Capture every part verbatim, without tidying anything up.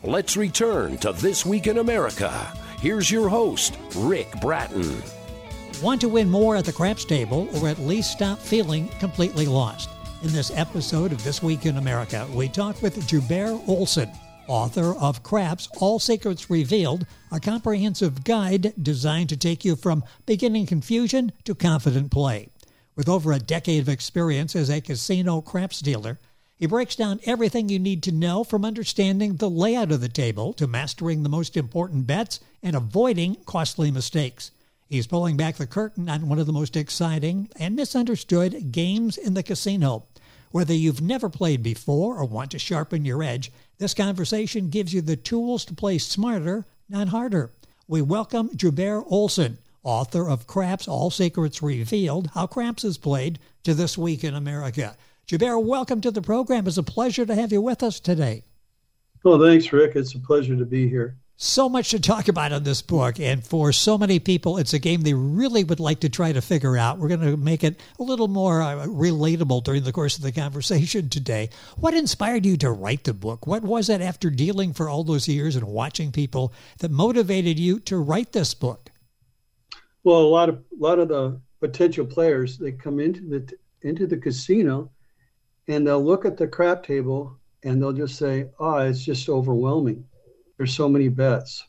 Let's return to This Week in America. Here's your host, Rick Bratton. Want to win more at the craps table, or at least stop feeling completely lost? In this episode of This Week in America, we talk with Joubert Olson, author of Craps, All Secrets Revealed, a comprehensive guide designed to take you from beginning confusion to confident play. With over a decade of experience as a casino craps dealer, he breaks down everything you need to know, from understanding the layout of the table to mastering the most important bets and avoiding costly mistakes. He's pulling back the curtain on one of the most exciting and misunderstood games in the casino. Whether you've never played before or want to sharpen your edge, this conversation gives you the tools to play smarter, not harder. We welcome Joubert Olson, author of Craps, All Secrets Revealed, How Craps is Played, to This Week in America. Joubert, welcome to the program. It's a pleasure to have you with us today. Well, thanks, Rick. It's a pleasure to be here. So much to talk about in this book, and for so many people, it's a game they really would like to try to figure out. We're going to make it a little more uh, relatable during the course of the conversation today. What inspired you to write the book? What was it, after dealing for all those years and watching people, that motivated you to write this book? Well, a lot of a lot of the potential players, they come into the into the casino, and they'll look at the crap table and they'll just say, "Oh, it's just overwhelming. There's so many bets."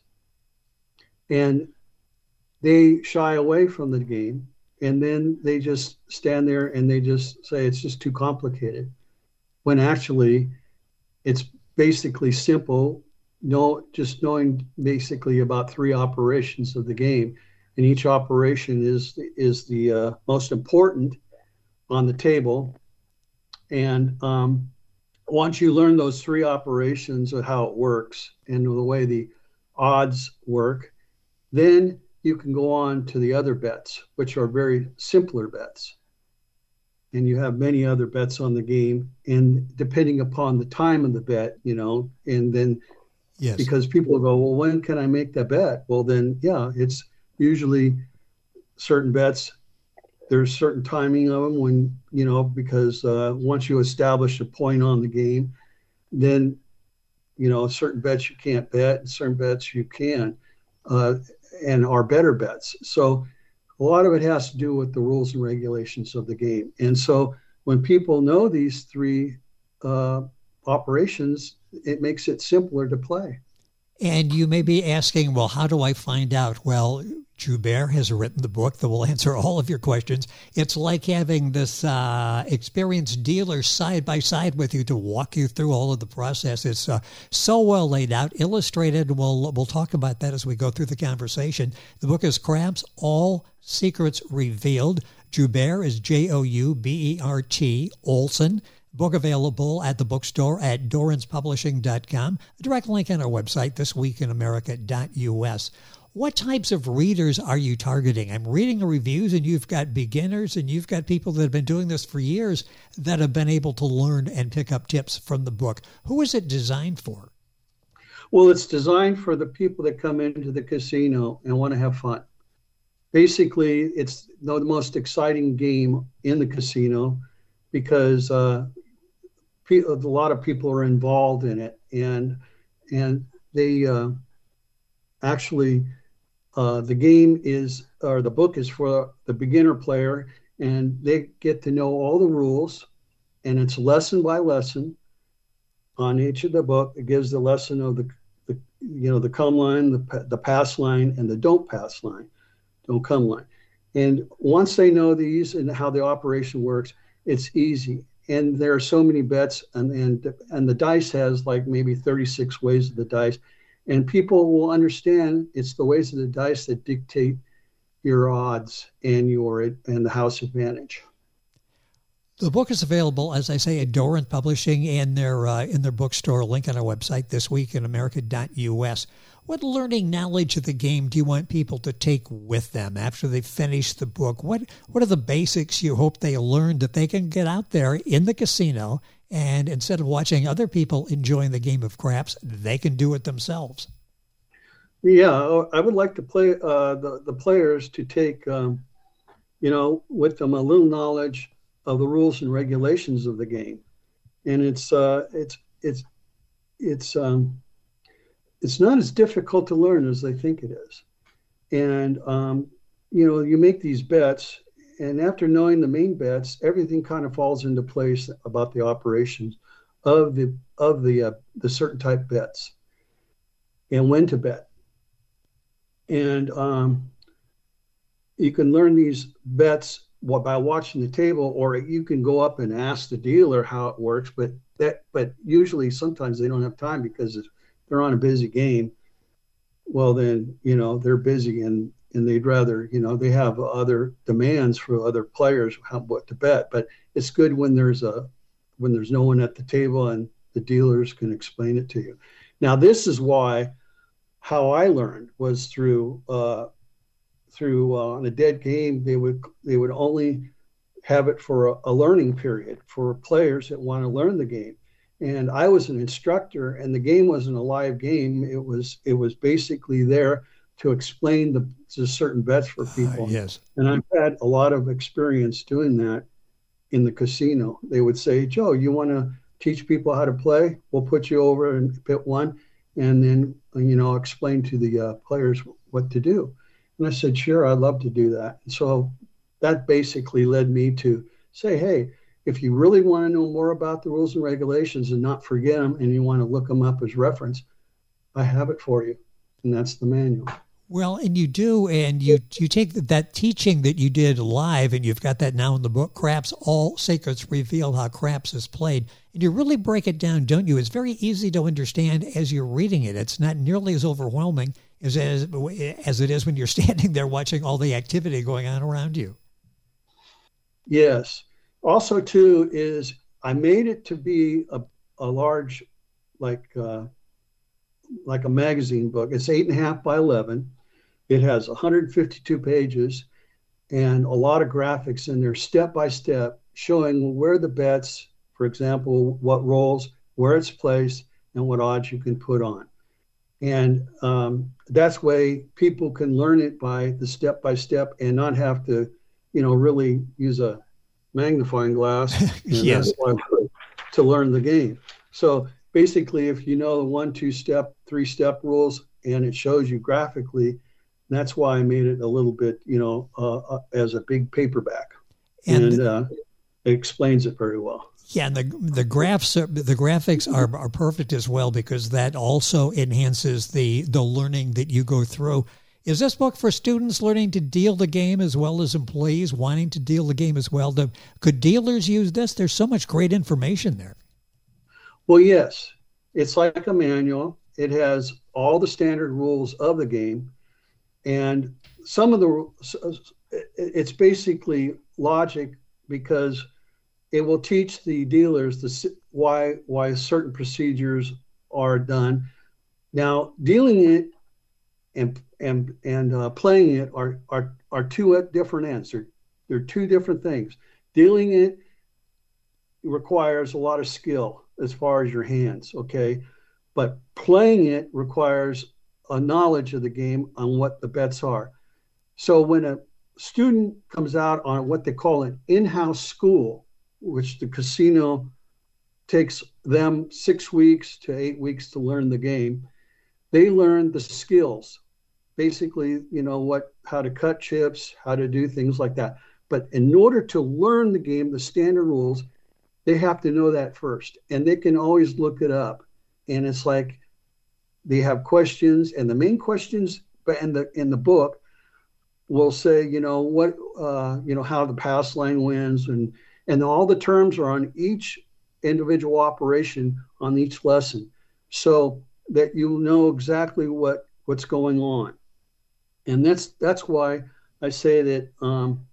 And they shy away from the game, and then they just stand there and they just say it's just too complicated, when actually it's basically simple. No, just knowing basically about three operations of the game, and each operation is is the uh, most important on the table. And um, once you learn those three operations of how it works and the way the odds work, then you can go on to the other bets, which are very simpler bets. And you have many other bets on the game, and depending upon the time of the bet, you know, and then yes. Because people go, well, when can I make that bet? Well, then, yeah, it's usually certain bets. There's certain timing of them when, you know, because uh, once you establish a point on the game, then, you know, certain bets you can't bet and certain bets you can, uh, and are better bets. So a lot of it has to do with the rules and regulations of the game. And so when people know these three uh, operations, it makes it simpler to play. And you may be asking, well, how do I find out? Well, Joubert has written the book that will answer all of your questions. It's like having this uh, experienced dealer side by side with you to walk you through all of the process. It's uh, so well laid out, illustrated. We'll we'll talk about that as we go through the conversation. The book is Craps, All Secrets Revealed. Joubert is J O U B E R T, Olson. Book available at the bookstore at dorrance publishing dot com. A direct link on our website, this week in america dot U S. What types of readers are you targeting? I'm reading the reviews, and you've got beginners and you've got people that have been doing this for years that have been able to learn and pick up tips from the book. Who is it designed for? Well, it's designed for the people that come into the casino and want to have fun. Basically, it's the most exciting game in the casino because uh, a lot of people are involved in it, and and they uh, actually uh, the game is or the book is for the beginner player, and they get to know all the rules, and it's lesson by lesson on each of the book. It gives the lesson of the, the you know the come line, the the pass line, and the don't pass line, don't come line. And once they know these and how the operation works, it's easy. And there are so many bets, and, and and the dice has like maybe thirty-six ways of the dice. And people will understand it's the ways of the dice that dictate your odds and your and the house advantage. The book is available, as I say, at Dorrance Publishing and their uh, in their bookstore. A link on our website, this week in america dot U S. What learning knowledge of the game do you want people to take with them after they finish the book? What What are the basics you hope they learn that they can get out there in the casino, and instead of watching other people enjoying the game of craps, they can do it themselves? Yeah, I would like to play uh, the the players to take, um, you know, with them a little knowledge of the rules and regulations of the game, and it's uh, it's it's it's um, it's not as difficult to learn as they think it is. And, um, you know, you make these bets, and after knowing the main bets, everything kind of falls into place about the operations of the of the uh, the certain type bets and when to bet. And um, you can learn these bets by watching the table, or you can go up and ask the dealer how it works. But that, but usually, sometimes they don't have time because they're on a busy game. Well, then you know they're busy, and and they'd rather you know they have other demands for other players how what to bet. But it's good when there's a when there's no one at the table and the dealers can explain it to you. Now, this is why how I learned was through. Uh, through uh, on a dead game, they would they would only have it for a, a learning period for players that want to learn the game. And I was an instructor, and the game wasn't a live game. It was it was basically there to explain the, the certain bets for people. Uh, yes. And I've had a lot of experience doing that in the casino. They would say, Joe, you want to teach people how to play? We'll put you over in pit one, and then you know explain to the uh, players what to do. And I said, sure, I'd love to do that. And so that basically led me to say, hey, if you really want to know more about the rules and regulations and not forget them, and you want to look them up as reference, I have it for you. And that's the manual. Well, and you do, and you you take that teaching that you did live, and you've got that now in the book, Craps, All Secrets Revealed, How Craps is Played. And you really break it down, don't you? It's very easy to understand as you're reading it. It's not nearly as overwhelming as, as, as it is when you're standing there watching all the activity going on around you. Yes. Also, too, is I made it to be a, a large, like, uh, like a magazine book. It's eight and a half by eleven. It has one hundred fifty-two pages and a lot of graphics in there, step by step, showing where the bets, for example, what rolls, where it's placed, and what odds you can put on. And um, that's way people can learn it by the step by step and not have to, you know, really use a magnifying glass yes. to learn the game. So basically, if you know the one, two step, three step rules, and it shows you graphically, that's why I made it a little bit, you know, uh, uh, as a big paperback, and, and uh, it explains it very well. Yeah, and the the graphs, are, the graphics are are perfect as well, because that also enhances the the learning that you go through. Is this book for students learning to deal the game as well as employees wanting to deal the game as well? The, could dealers use this? There's so much great information there. Well, yes. It's like a manual. It has all the standard rules of the game. And some of the, it's basically logic, because it will teach the dealers the, why why certain procedures are done. Now, dealing it and and and uh, playing it are are are two at different ends. They're they're two different things. Dealing it requires a lot of skill as far as your hands, okay, but playing it requires a knowledge of the game on what the bets are. So when a student comes out on what they call an in-house school, which the casino takes them six weeks to eight weeks to learn the game, they learn the skills, basically, you know, what, how to cut chips, how to do things like that. But in order to learn the game, the standard rules, they have to know that first, and they can always look it up. And it's like they have questions, and the main questions in the in the book will say, you know, what, uh, you know, how the pass line wins, and and all the terms are on each individual operation on each lesson, so that you know exactly what what's going on. And that's that's why I say that um,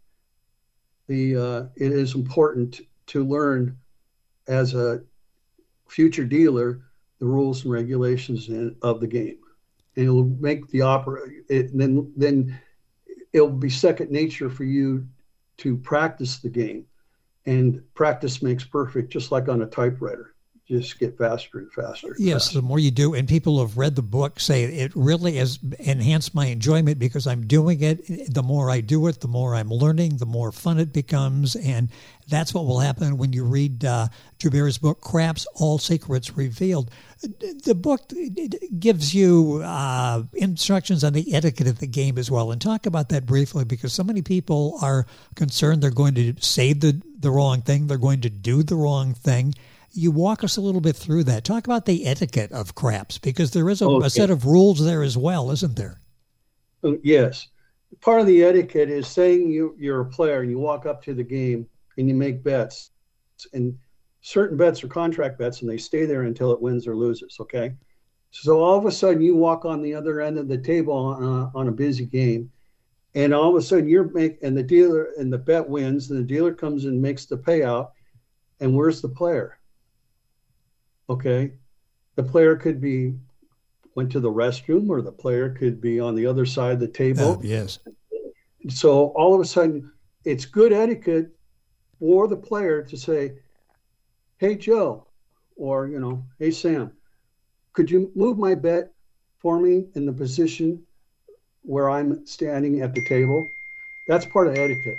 the uh, it is important to learn as a future dealer the rules and regulations in, of the game, and it'll make the opera. It, then then it'll be second nature for you to practice the game, and practice makes perfect, just like on a typewriter. just get faster and faster. And yes, faster. the more you do, and people who have read the book say it really has enhanced my enjoyment because I'm doing it. The more I do it, the more I'm learning, the more fun it becomes, and that's what will happen when you read uh, Joubert's book, Craps, All Secrets Revealed. The book gives you uh, instructions on the etiquette of the game as well, and talk about that briefly because so many people are concerned they're going to say the, the wrong thing, they're going to do the wrong thing. You walk us a little bit through that. Talk about the etiquette of craps, because there is a, okay. a set of rules there as well, isn't there? Yes. Part of the etiquette is saying you, you're a player and you walk up to the game and you make bets. And certain bets are contract bets and they stay there until it wins or loses, okay? So all of a sudden you walk on the other end of the table on a, on a busy game, and all of a sudden you're make and the dealer and the bet wins, and the dealer comes and makes the payout, and where's the player? Okay, the player could be went to the restroom, or the player could be on the other side of the table. Oh, yes. So all of a sudden, it's good etiquette for the player to say, "Hey Joe," or you know, "Hey Sam, could you move my bet for me in the position where I'm standing at the table?" That's part of etiquette.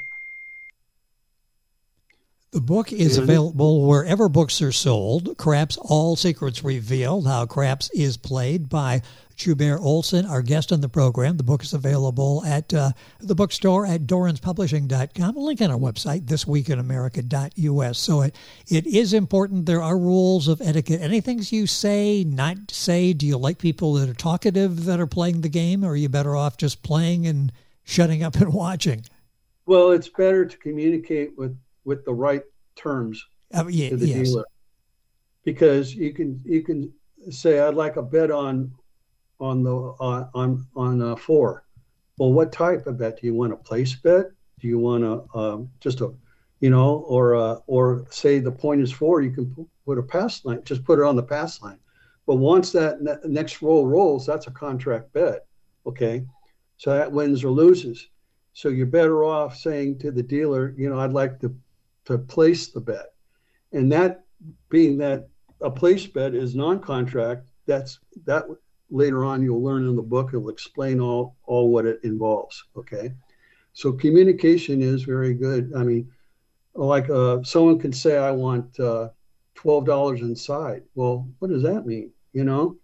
The book is available wherever books are sold. Craps, All Secrets Revealed, How Craps is Played by Joubert Olson, our guest on the program. The book is available at uh, the bookstore at dorans publishing dot com. A link on our website, this week in america dot u s. So it, it is important. There are rules of etiquette. Any things you say, not say? Do you like people that are talkative that are playing the game, or are you better off just playing and shutting up and watching? Well, it's better to communicate with with the right terms uh, yeah, to the yes. dealer, because you can you can say, "I'd like a bet on on the uh, on on uh, four." Well, what type of bet do you want? A place bet? Do you want a um, just a you know, or uh, or say the point is four? You can put a pass line. Just put it on the pass line. But once that ne- next roll rolls, that's a contract bet. Okay, so that wins or loses. So you're better off saying to the dealer, you know, "I'd like to to place the bet," and that being that a place bet is non-contract. That's that later on you'll learn in the book. It'll explain all all what it involves. Okay, so communication is very good. I mean, like uh, someone can say, "I want uh, twelve dollars inside." Well, what does that mean? You know,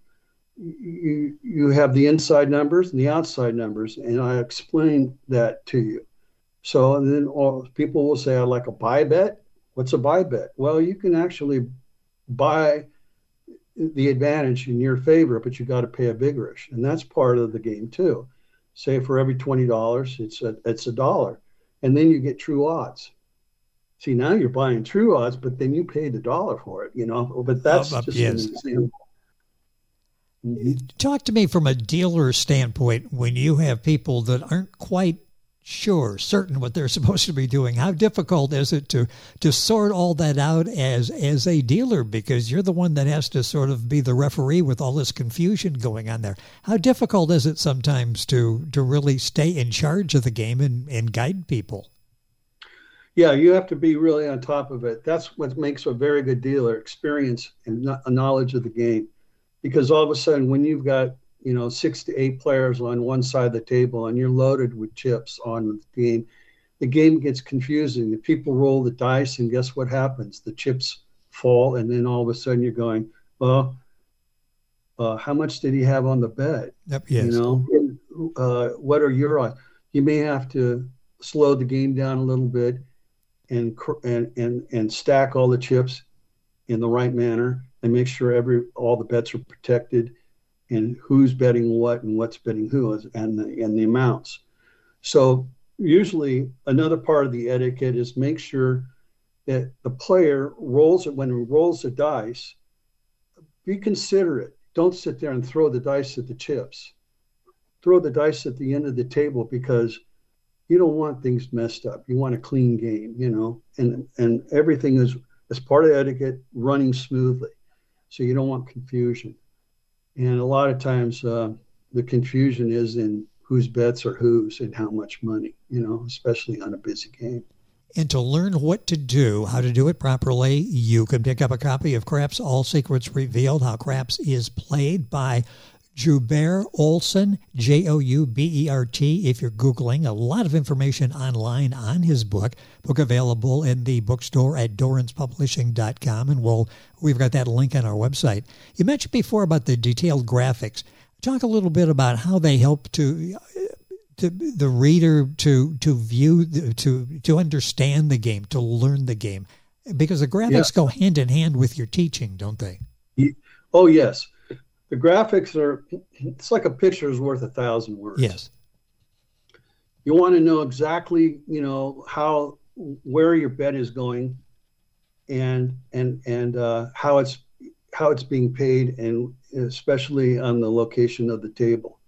you you have the inside numbers and the outside numbers, and I explain that to you. So, and then all people will say, "I'd like a buy bet." What's a buy bet? Well, you can actually buy the advantage in your favor, but you got to pay a vigorish, and that's part of the game too. Say for every twenty dollars, it's a it's a dollar, and then you get true odds. See, now you're buying true odds, but then you pay the dollar for it, you know. But that's uh, just yes. an example. Mm-hmm. Talk to me from a dealer standpoint when you have people that aren't quite sure, certain what they're supposed to be doing. How difficult is it to to sort all that out as as a dealer, because you're the one that has to sort of be the referee with all this confusion going on there? How difficult is it sometimes to to really stay in charge of the game and, and guide people? Yeah, you have to be really on top of it. That's what makes a very good dealer: experience and a knowledge of the game. Because all of a sudden, when you've got, you know, six to eight players on one side of the table and you're loaded with chips on the game, the game gets confusing. The people roll the dice, and guess what happens? The chips fall, and then all of a sudden you're going, well, uh, how much did he have on the bet? Yep, yes. You know, uh, what are your odds? You may have to slow the game down a little bit and and and and stack all the chips in the right manner and make sure every all the bets are protected, and who's betting what and what's betting who is, and the and the amounts. So usually another part of the etiquette is make sure that the player rolls it when he rolls the dice. Be considerate. Don't sit there and throw the dice at the chips. Throw the dice at the end of the table, because you don't want things messed up. You want a clean game, you know, and and everything is, as part of etiquette, running smoothly. So you don't want confusion. And a lot of times uh, the confusion is in whose bets are whose and how much money, you know, especially on a busy game. And to learn what to do, how to do it properly, you can pick up a copy of Craps All Secrets Revealed, How Craps is Played by Joubert Olson, J O U B E R T, if you're Googling. A lot of information online on his book. Book available in the bookstore at dorrance publishing dot com, and we'll, we've got that link on our website. You mentioned before about the detailed graphics. Talk a little bit about how they help to... To the reader to to view to to understand the game, to learn the game, because the graphics yeah. go hand in hand with your teaching, don't they? Oh yes, the graphics are. It's like a picture is worth a thousand words. Yes. You want to know exactly, you know, how where your bet is going, and and and uh, how it's how it's being paid, and especially on the location of the table.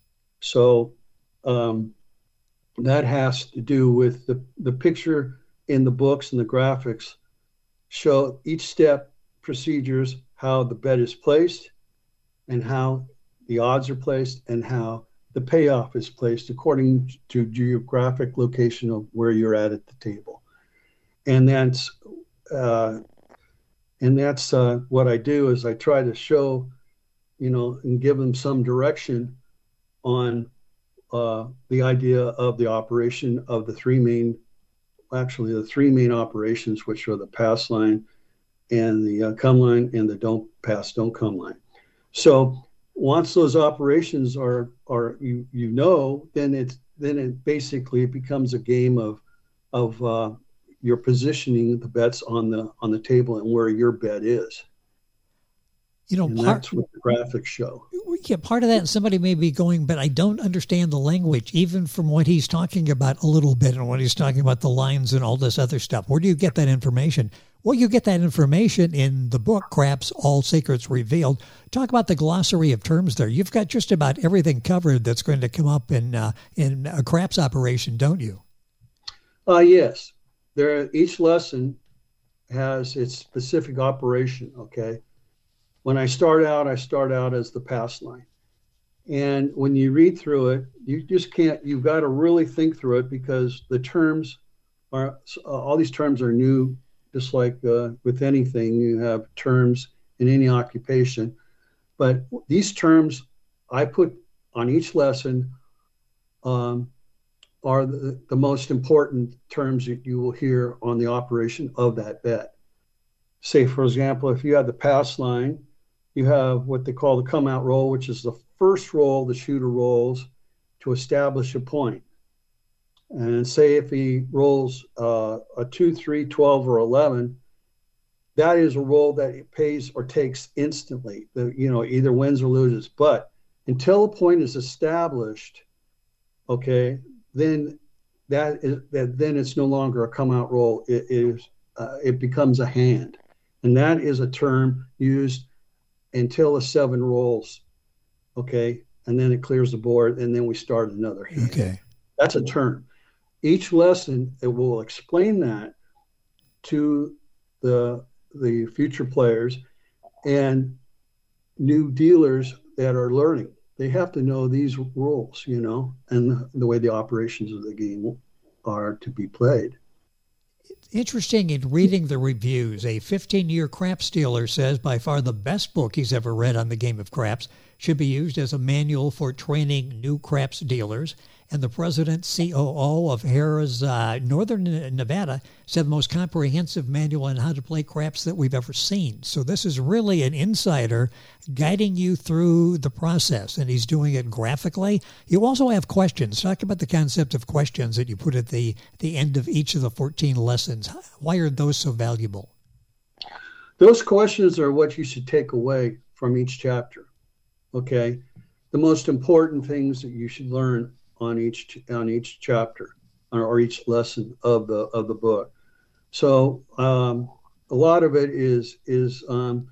So. Um, that has to do with the, the picture in the books, and the graphics show each step procedures, how the bet is placed and how the odds are placed and how the payoff is placed according to geographic location of where you're at at the table. And that's, uh, and that's uh, what I do is I try to show, you know, and give them some direction on Uh, the idea of the operation of the three main, actually the three main operations, which are the pass line and the uh, come line and the don't pass, don't come line. So once those operations are are you you know, then it's then it basically becomes a game of of uh, you're positioning the bets on the on the table and where your bet is. You know, and part, that's what the graphics show. Yeah, part of that, and somebody may be going, but I don't understand the language, even from what he's talking about a little bit and what he's talking about the lines and all this other stuff. Where do you get that information? Well, you get that information in the book, Craps All Secrets Revealed. Talk about the glossary of terms there. You've got just about everything covered that's going to come up in uh, in a craps operation, don't you? Uh, yes. There, each lesson has its specific operation, okay? When I start out, I start out as the pass line. And when you read through it, you just can't, you've got to really think through it because the terms are, uh, all these terms are new, just like uh, with anything, you have terms in any occupation. But these terms I put on each lesson um, are the, the most important terms that you will hear on the operation of that bet. Say, for example, if you have the pass line, you have what they call the come out roll, which is the first roll the shooter rolls to establish a point. And say if he rolls uh, a two, three, twelve, or eleven, that is a roll that it pays or takes instantly. The, you know, either wins or loses. But until a point is established, okay, then that is that then it's no longer a come out roll. It is uh, it becomes a hand, and that is a term used until a seven rolls, okay, and then it clears the board, and then we start another hand. Okay, that's a term. Each lesson it will explain that to the the future players and new dealers that are learning. They have to know these rules, you know, and the way the operations of the game are to be played. Interesting in reading the reviews. A fifteen-year craps dealer says by far the best book he's ever read on the game of craps should be used as a manual for training new craps dealers. And the president, C O O of Harrah's uh, Northern Nevada, said the most comprehensive manual on how to play craps that we've ever seen. So this is really an insider guiding you through the process, and he's doing it graphically. You also have questions. Talk about the concept of questions that you put at the, the end of each of the fourteen lessons. Why are those so valuable? Those questions are what you should take away from each chapter, okay? The most important things that you should learn on each on each chapter or each lesson of the of the book. So um, a lot of it is is um,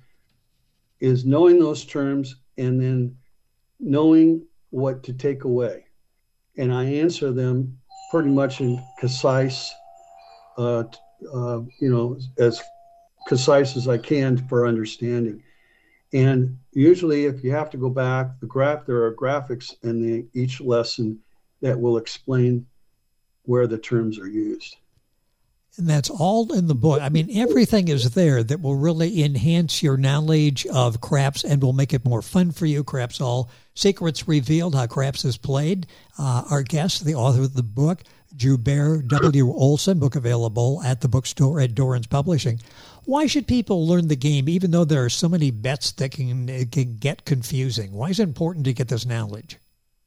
is knowing those terms and then knowing what to take away. And I answer them pretty much in concise, uh, uh, you know, as concise as I can for understanding. And usually, if you have to go back, the graph there are graphics in the, each lesson that will explain where the terms are used. And that's all in the book. I mean, everything is there that will really enhance your knowledge of craps and will make it more fun for you. Craps All Secrets Revealed, How Craps is Played. Uh, our guest, the author of the book, Joubert W. Olson, book available at the bookstore at Dorrance Publishing. Why should people learn the game, even though there are so many bets that can, can get confusing? Why is it important to get this knowledge?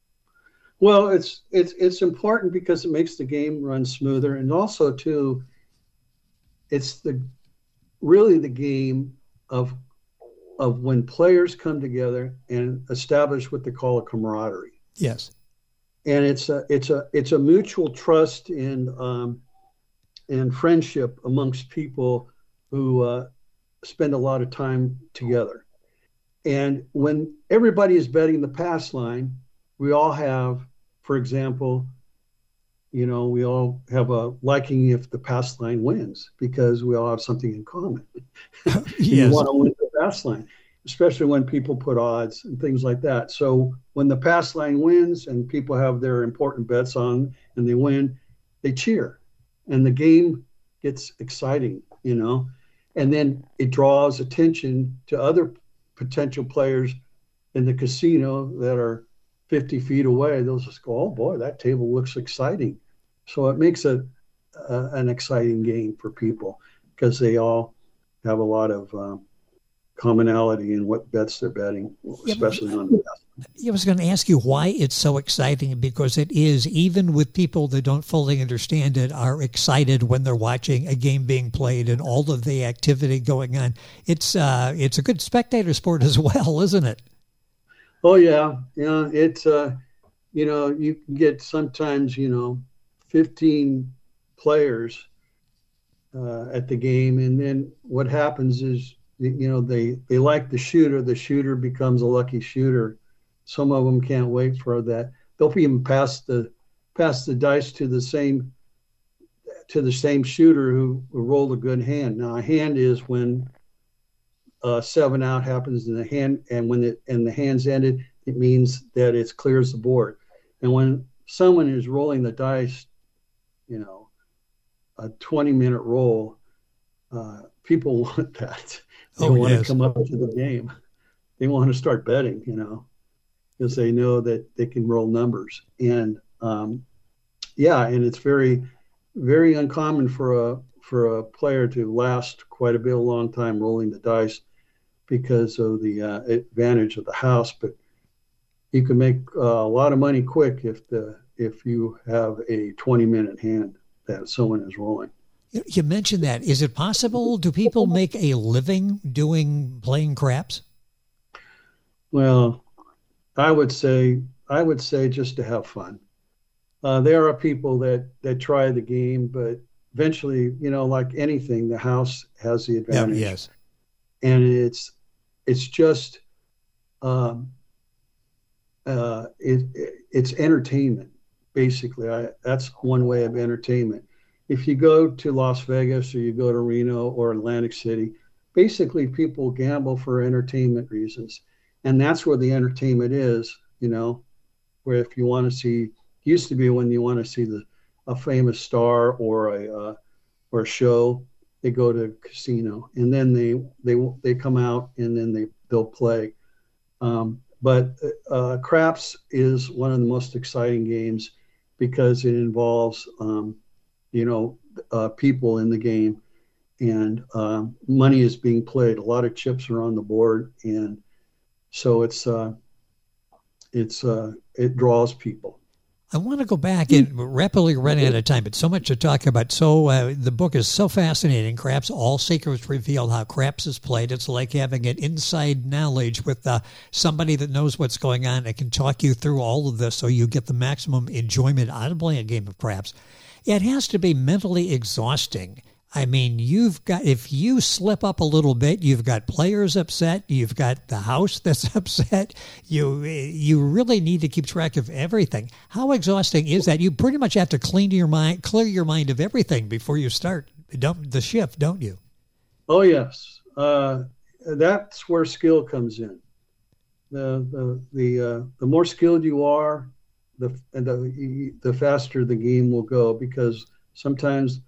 Well, it's it's it's important because it makes the game run smoother, and also too, it's the really the game of of when players come together and establish what they call a camaraderie. Yes, and it's a it's a it's a mutual trust and um, and friendship amongst people who uh, spend a lot of time together. And when everybody is betting the pass line, we all have, for example, you know, we all have a liking if the pass line wins because we all have something in common. Yes. You want to win the pass line, especially when people put odds and things like that. So when the pass line wins and people have their important bets on and they win, they cheer and the game gets exciting, you know, and then it draws attention to other potential players in the casino that are fifty feet away. They'll just go, oh boy, that table looks exciting. So it makes it uh, an exciting game for people because they all have a lot of um, commonality in what bets they're betting, especially on the best. I was going to ask you why it's so exciting, because it is, even with people that don't fully understand it, are excited when they're watching a game being played and all of the activity going on. It's uh, it's a good spectator sport as well, isn't it? Oh yeah, yeah. It's uh, you know, you can get sometimes you know, fifteen players uh, at the game, and then what happens is you know they they like the shooter. The shooter becomes a lucky shooter. Some of them can't wait for that. They'll even pass the pass the dice to the same to the same shooter who, who rolled a good hand. Now a hand is when uh, seven out happens in the hand, and when it and the hand's ended, it means that it clears the board. And when someone is rolling the dice, you know, a twenty minute roll, uh, people want that. They oh, want yes. to come up to the game. They want to start betting, you know, because they know that they can roll numbers. And um, yeah, and it's very, very uncommon for a for a player to last quite a bit, a long time rolling the dice because of the uh, advantage of the house. But you can make uh, a lot of money quick if the if you have a twenty minute hand that someone is rolling. You mentioned that. Is it possible? Do people make a living doing playing craps? Well, I would say I would say just to have fun. Uh, there are people that that try the game, but eventually, you know, like anything, the house has the advantage. Yeah, yes, and it's it's just um, uh, it, it it's entertainment basically. I, that's one way of entertainment. If you go to Las Vegas or you go to Reno or Atlantic City, basically people gamble for entertainment reasons. And that's where the entertainment is, you know, where if you want to see, used to be when you want to see the a famous star or a uh, or a show, they go to a casino and then they they they come out and then they they'll play. Um, but uh, craps is one of the most exciting games because it involves um, you know, uh, people in the game, and uh, money is being played. A lot of chips are on the board, and so it's uh, it's uh, it draws people. I want to go back and rapidly running out of time, but so much to talk about. So uh, the book is so fascinating. Craps All Secrets Revealed, How Craps is Played. It's like having an inside knowledge with uh, somebody that knows what's going on and can talk you through all of this so you get the maximum enjoyment out of playing a game of craps. It has to be mentally exhausting. I mean, you've got, if you slip up a little bit, you've got players upset, you've got the house that's upset, you you really need to keep track of everything. How exhausting is that? You pretty much have to clean your mind, clear your mind of everything before you start don't, the shift, don't you? Oh, yes. Uh, that's where skill comes in. The the the, uh, the more skilled you are, the, the the faster the game will go, because sometimes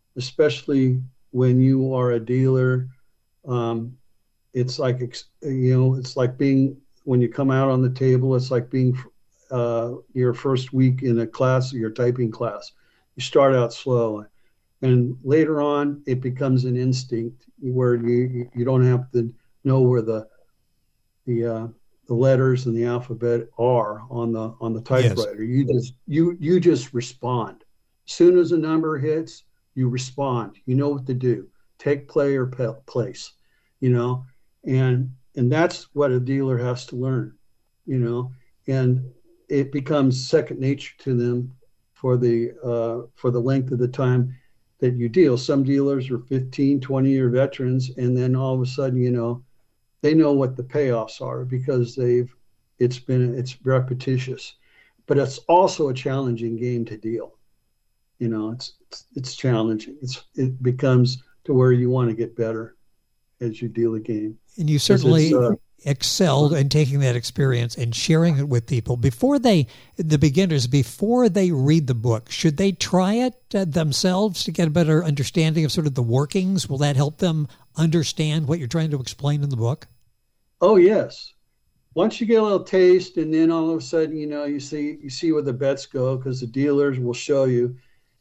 especially when you are a dealer. Um, it's like, you know, it's like being, when you come out on the table, it's like being uh, your first week in a class, your typing class. You start out slow, and later on it becomes an instinct where you you don't have to know where the the uh, the letters and the alphabet are on the on the typewriter. Yes. You just you you just respond. As soon as a number hits, you respond. You know what to do. Take play or pe- place. You know, and and that's what a dealer has to learn. You know, and it becomes second nature to them for the uh, for the length of the time that you deal. Some dealers are fifteen, twenty year veterans, and then all of a sudden, you know, they know what the payoffs are because they've it's been it's repetitious. But it's also a challenging game to deal. You know, it's it's, it's challenging. It's it becomes to where you want to get better as you deal the game. And you certainly uh, excelled in taking that experience and sharing it with people before they, the beginners, before they read the book. Should they try it uh, themselves to get a better understanding of sort of the workings? Will that help them understand what you're trying to explain in the book? Oh, yes. Once you get a little taste, and then all of a sudden, you know, you see you see where the bets go because the dealers will show you.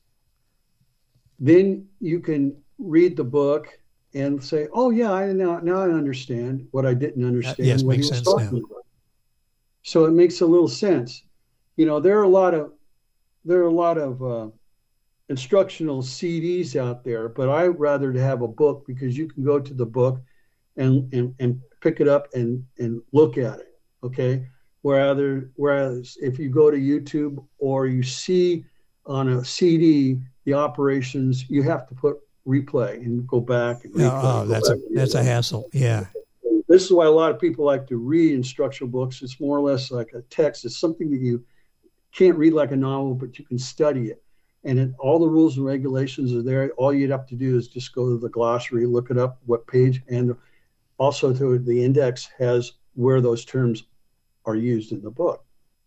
Then you can read the book and say, "Oh yeah, I now now I understand what I didn't understand." Uh, yes, what makes he was sense talking now. about. So it makes a little sense. You know, there are a lot of there are a lot of uh, instructional C Ds out there, but I'd rather to have a book because you can go to the book and and, and pick it up and and look at it. Okay, whereas whereas if you go to YouTube or you see on a C D the operations, you have to put replay and go back and replay. Oh, and that's back. a that's a hassle. Yeah. This is why a lot of people like to read instructional books. It's more or less like a text. It's something that you can't read like a novel, but you can study it. And it, all the rules and regulations are there. All you'd have to do is just go to the glossary, look it up, what page, and also to the index has where those terms are used in the book.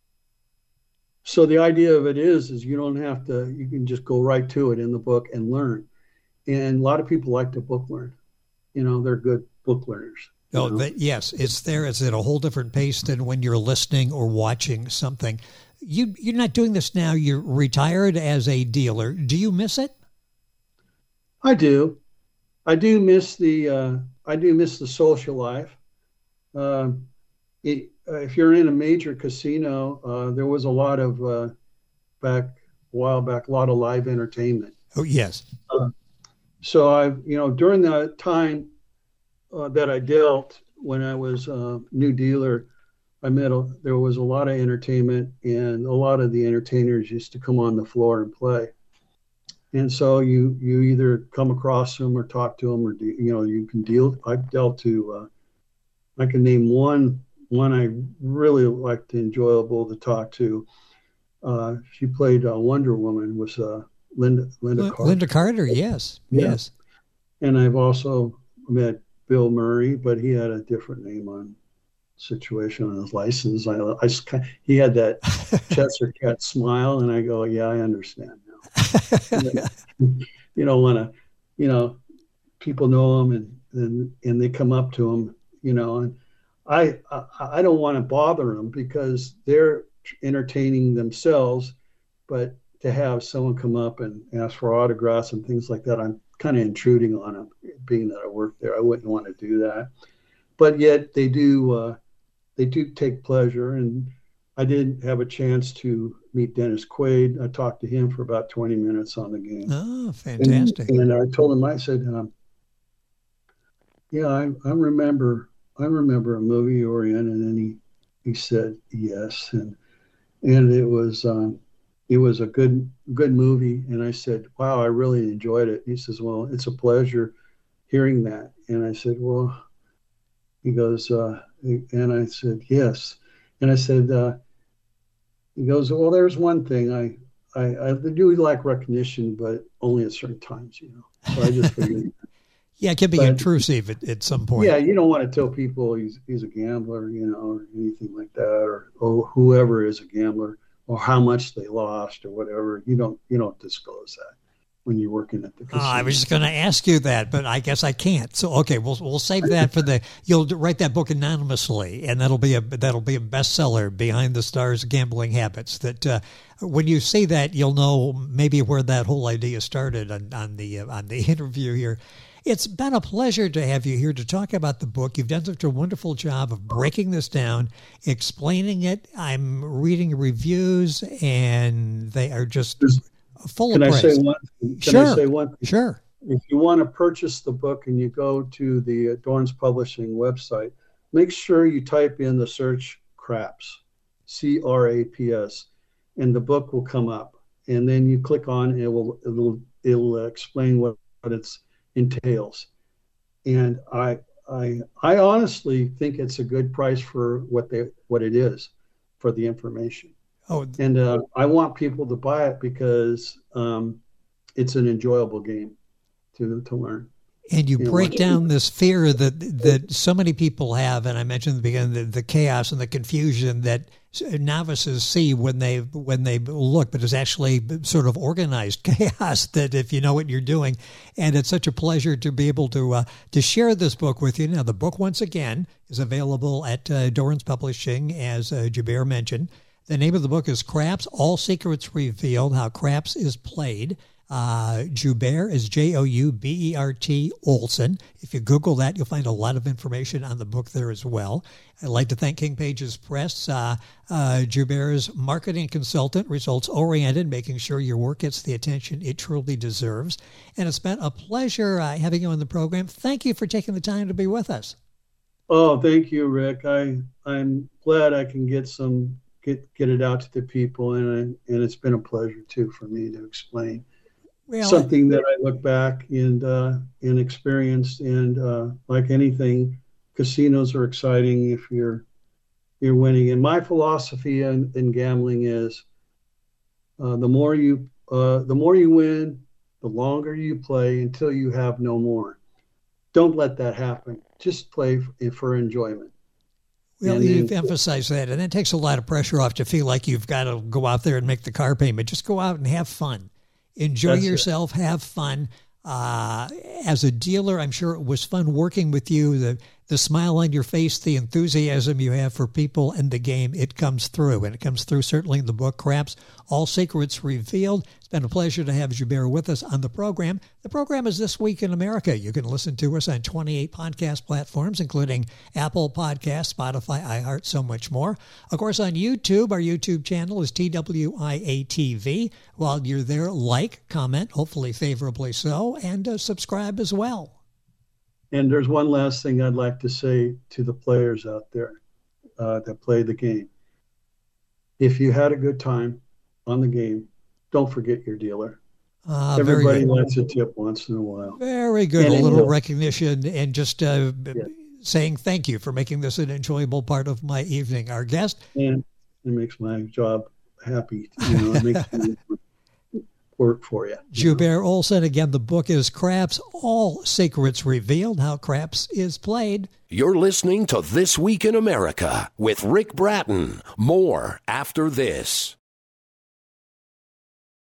So the idea of it is, is you don't have to, you can just go right to it in the book and learn. And a lot of people like to book learn. You know, they're good book learners. Oh, know? that, yes, it's there. It's at a whole different pace than when you're listening or watching something. You, you're not doing this now. You're retired as a dealer. Do you miss it? I do. I do miss the, uh, I do miss the social life. Uh, it, uh, if you're in a major casino, uh, there was a lot of, uh, back a while back, a lot of live entertainment. Oh, yes. Uh, so I, you know, during the time uh, that I dealt when I was a new dealer, I met a, there was a lot of entertainment, and a lot of the entertainers used to come on the floor and play. And so you you either come across them or talk to them, or do, you know, you can deal. I've dealt to. Uh, I can name one one I really liked, enjoyable to talk to. Uh, she played uh, Wonder Woman. Was uh, Linda Linda Carter. Linda Carter, yes, yeah. yes. And I've also met Bill Murray, but he had a different name on situation on his license. I, I just, he had that Chester Cat smile, and I go, yeah, I understand now. You don't want to, you know, people know him, and, and and they come up to him, you know, and I I, I don't want to bother them because they're entertaining themselves, but to have someone come up and ask for autographs and things like that, I'm kind of intruding on them, being that I work there. I wouldn't want to do that, but yet they do. Uh, they do take pleasure, and I did have a chance to meet Dennis Quaid. I talked to him for about twenty minutes on the game. Oh, fantastic! And, and I told him, I said, um, "Yeah, I, I remember. I remember a movie you were in," and then he he said yes, and and it was. Um, It was a good good movie, and I said, "Wow, I really enjoyed it." He says, "Well, it's a pleasure hearing that." And I said, "Well," he goes, uh, and I said, "Yes." And I said, uh, he goes, "Well, there's one thing. I, I I do like recognition, but only at certain times, you know." So I just figured. Yeah, it can be but, intrusive at, at some point. Yeah, you don't want to tell people he's he's a gambler, you know, or anything like that, or or whoever is a gambler, or how much they lost, or whatever. You don't you don't disclose that. when you're working at the casino. Uh, I was just going to ask you that, but I guess I can't. So okay, we'll we'll save that for the. You'll write that book anonymously, and that'll be a that'll be a bestseller. Behind the Stars: Gambling Habits. That uh, when you see that, you'll know maybe where that whole idea started on, on the uh, on the interview here. It's been a pleasure to have you here to talk about the book. You've done such a wonderful job of breaking this down, explaining it. I'm reading reviews, and they are just There's, full can of I praise. say one? Can sure. I say one thing? Sure. If you want to purchase the book and you go to the Dorrance Publishing website, make sure you type in the search CRAPS, C R A P S, and the book will come up. And then you click on it, will it'll it'll explain what, what it's entails. And I I I honestly think it's a good price for what they what it is for the information. Oh, and uh, I want people to buy it because um, it's an enjoyable game to to learn. And you, you break know, down this fear that that so many people have, and I mentioned at the beginning the, the chaos and the confusion that novices see when they when they look, but it's actually sort of organized chaos. That if you know what you're doing, and it's such a pleasure to be able to uh, to share this book with you. Now, the book once again is available at uh, Dorrance Publishing, as uh, Joubert mentioned. The name of the book is Craps: All Secrets Revealed: How Craps is Played. Uh, Joubert is J O U B E R T Olson. If you Google that, you'll find a lot of information on the book there as well. I'd like to thank King Pages Press. Uh, uh, Joubert's marketing consultant, results-oriented, making sure your work gets the attention it truly deserves. And it's been a pleasure uh, having you on the program. Thank you for taking the time to be with us. Oh, thank you, Rick. I, I'm glad I can get some get get it out to the people, and I, and it's been a pleasure, too, for me to explain. Well, something that I look back and uh, and experienced, and uh, like anything, casinos are exciting if you're you're winning. And my philosophy in, in gambling is uh, the more you uh, the more you win, the longer you play until you have no more. Don't let that happen. Just play for, for enjoyment. Well, and you've then, emphasized that, and it takes a lot of pressure off to feel like you've got to go out there and make the car payment. Just go out and have fun. Enjoy That's yourself, it. Have fun. Uh, as a dealer, I'm sure it was fun working with you. The the smile on your face, the enthusiasm you have for people and the game, it comes through. And it comes through certainly in the book, Craps: All Secrets Revealed. It's been a pleasure to have Joubert with us on the program. The program is This Week in America. You can listen to us on twenty-eight podcast platforms, including Apple Podcasts, Spotify, iHeart, so much more. Of course, on YouTube, our YouTube channel is T W I A T V. While you're there, like, comment, hopefully favorably so, and uh, subscribe as well. And there's one last thing I'd like to say to the players out there uh, that play the game. If you had a good time on the game, don't forget your dealer. Uh, Everybody likes a tip once in a while. Very good. And a little recognition and just uh, yeah. saying thank you for making this an enjoyable part of my evening. Our guest. And it makes my job happy. You know, it makes me work for you. you Joubert know? Olson. Again, the book is Craps: All Secrets Revealed: How Craps is Played. You're listening to This Week in America with Rick Bratton. More after this.